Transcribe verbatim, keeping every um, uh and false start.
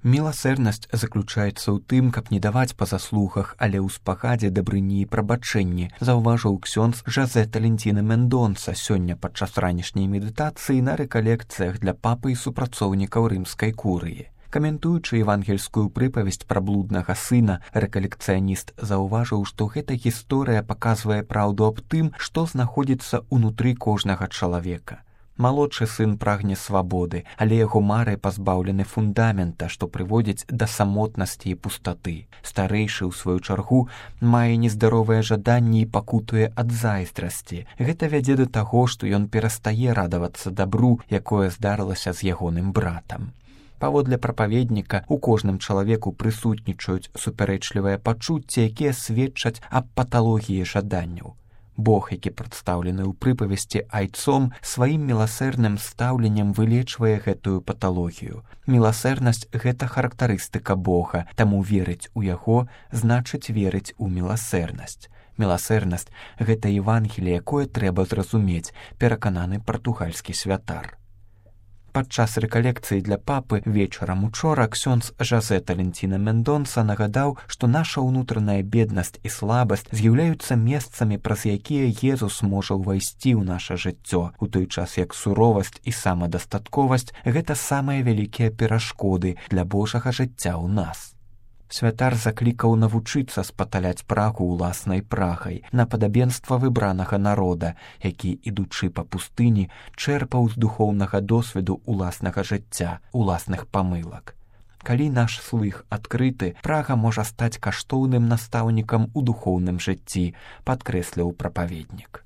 Міласэрнасць заключаецца ў тым, каб не даваць па заслугах, але ў спагадзе дабрыні і прабачэнні, заўважыў ксёндз Жозе Таленціна Мендонса сёння падчас ранішняй медытацыі на рэкалекцыях для папы і супрацоўнікаў рымскай курыі. Каментуючы евангельскую прыпавесць пра блуднага сына, рэкалекцыяніст заўважыў, што гэта гісторыя паказвае праўду аб тым, што знаходзіцца ўнутры кожнага чалавека. Малодшы сын прагне свабоды, але яго мары пазбаўлены фундамента, што прыводзіць да самотнасці і пустаты. Старэйшы, у сваю чаргу, мае нездаровыя жаданні і пакутуе ад зайздрасці. Гэта вядзе да таго, што ён перастае радавацца дабру, якое здарылася з ягоным братам. Паводле прапаведніка, у кожным чалавеку прысутнічаюць супярэчлівыя пачуцці, якія сведчаць аб паталогіі жаданняў. Бог, які прадстаўлены ў прыпавесці айцом, сваім міласэрным стаўленнем вылечвае гэтую паталогію. Міласэрнасць – гэта характарыстыка Бога, таму верыць у яго значыць верыць у міласэрнасць. Міласэрнасць – гэта Евангеліе, якое трэба зразумець, перакананы партугальскі святар. Падчас рэкалекцыі для папы вечарам учора ксёндз Жозе Таленціна Мендонса нагадаў, што наша ўнутраная беднасць і слабасць з'яўляюцца месцамі, праз якія Езус можа ўвайсці ў наша жыццё, у той час як суровасць і самадастатковасць – гэта самыя вялікія перашкоды для Божага жыцця ў нас. Святар заклікаў навучыцца спаталяць прагу ўласнай прагай, на падабенства выбранага народа, які, ідучы па пустыні, чэрпаў з духоўнага досведу ўласнага жыцця, уласных памылак. Калі наш слых адкрыты, прага можа стаць каштоўным настаўнікам у духоўным жыцці, падкрэсліў прапаведнік.